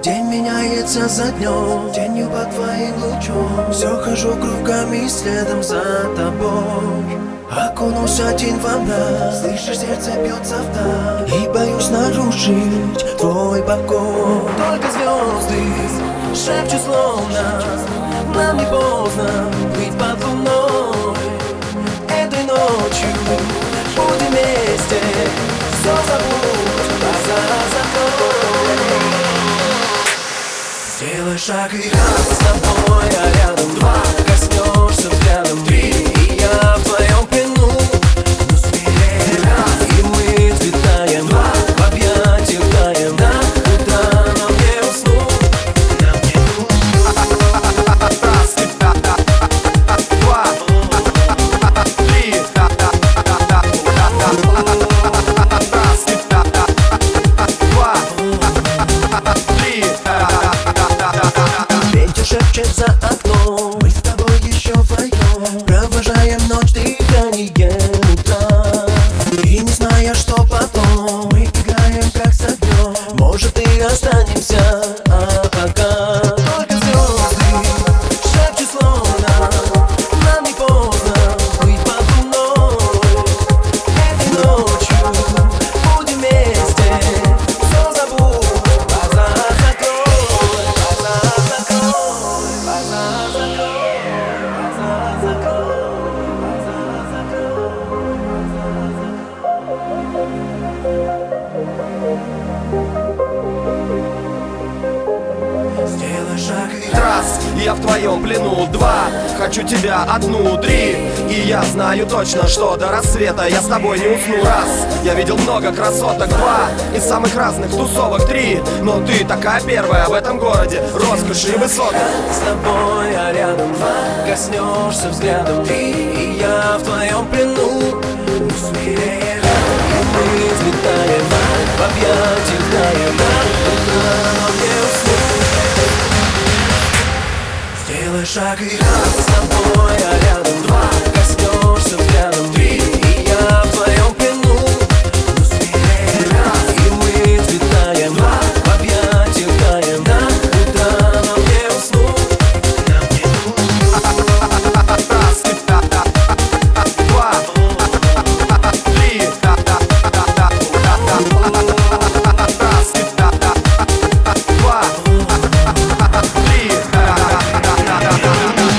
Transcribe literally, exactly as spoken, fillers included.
День меняется за днем, тенью под твоим лучом. Все хожу кругами следом за тобой. Окунусь один во мрак, слышишь, сердце бьется вдаль. И боюсь нарушить твой покой. Только звезды шепчут словно: нам не поздно быть под луной. Этой ночью будем вместе, все забудь, глаза закрой. Сделай шаг и раз, с тобой я рядом. Два, коснешься взглядом. Три, и я в твоем плену. Ну смелее раз, и мы взлетаем. Два, в объятиях таем. До утра нам не уснуть, нам не уснуть. Раз, два, три. Раз, два, три. Ветер шепчет за окном, мы с тобой еще вдвоем провожаем ночь дыханием утра. И не зная, что потом, мы играем как с огнем. Может, и останемся, а пока только звезды шепчут словно: нам не поздно быть под луной. Этой ночью будем вместе, все забудь, глаза закрой, глаза закрой, глаза закрой, глаза закрой, глаза закрой. Сделай шаг и Раз, я в твоем плену. Два, хочу тебя одну. Три, и я знаю точно, что до рассвета я с тобой не усну. Раз, я видел много красоток. Два, из самых разных тусовок. Три, но ты такая первая в этом городе, роскошь и высота. с тобой я рядом. Два, коснешься взглядом. Три, и я в твоем плену. Ну смелее, и мы взлетаем. В объятиях таем. До утра нам не уснуть. Сделай шаг и раз, с тобой я рядом. Два, коснешься взглядом.